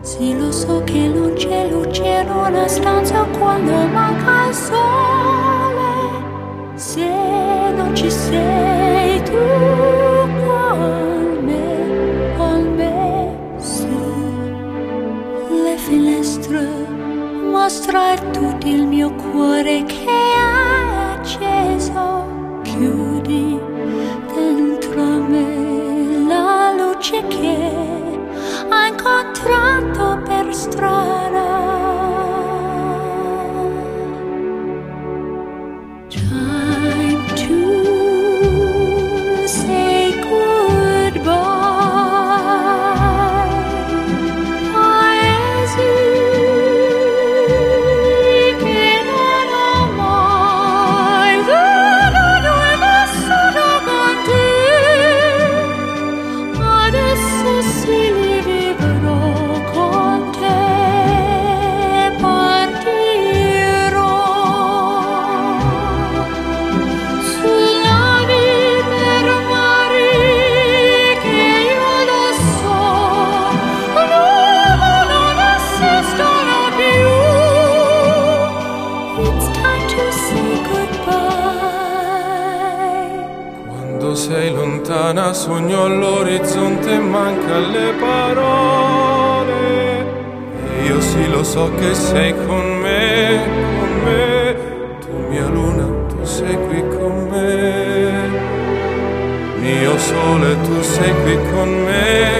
Sì, lo so che non c'è luce in una stanza quando manca il sole. Se non ci sei tu con me, sì. Le finestre mostra tutto il mio cuore che è acceso. Chiudi dentro me la luce che ho incontrato per strada. Time to say goodbye. Paesi che non ho mai veduto e vissuto con te. Adesso sì li vivrò con te. Partirò sulla per mari che io lo so non esistono più. It's time to say goodbye. Quando sei lontana sogno all'orizzonte e manca le parole. E io sì lo so che sei con me, con me. Tu mia luna, tu sei qui con me. Mio sole, tu sei qui con me.